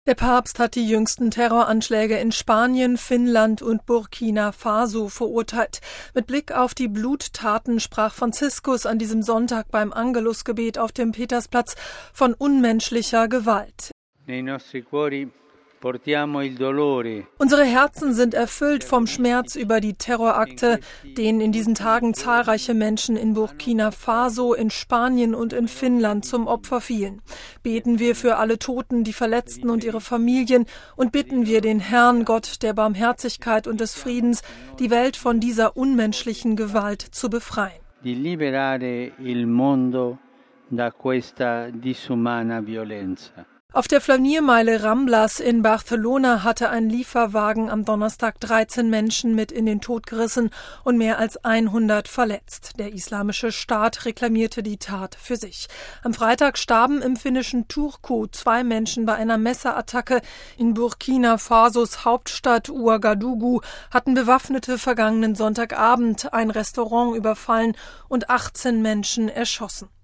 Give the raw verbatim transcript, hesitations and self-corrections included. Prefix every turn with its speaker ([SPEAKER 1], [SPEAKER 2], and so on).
[SPEAKER 1] Der Papst hat die jüngsten Terroranschläge in Spanien, Finnland und Burkina Faso verurteilt. Mit Blick auf die Bluttaten sprach Franziskus an diesem Sonntag beim Angelusgebet auf dem Petersplatz von unmenschlicher Gewalt. Unsere Herzen sind erfüllt vom Schmerz über die Terrorakte, denen in diesen Tagen zahlreiche Menschen in Burkina Faso, in Spanien und in Finnland zum Opfer fielen. Beten wir für alle Toten, die Verletzten und ihre Familien und bitten wir den Herrn, Gott der Barmherzigkeit und des Friedens, die Welt von dieser unmenschlichen Gewalt zu befreien.
[SPEAKER 2] Di liberare il mondo da questa disumana violenza.
[SPEAKER 1] Auf der Flaniermeile Ramblas in Barcelona hatte ein Lieferwagen am Donnerstag dreizehn Menschen mit in den Tod gerissen und mehr als hundert verletzt. Der Islamische Staat reklamierte die Tat für sich. Am Freitag starben im finnischen Turku zwei Menschen bei einer Messerattacke. In Burkina Fasos Hauptstadt Ouagadougou hatten Bewaffnete vergangenen Sonntagabend ein Restaurant überfallen und achtzehn Menschen erschossen.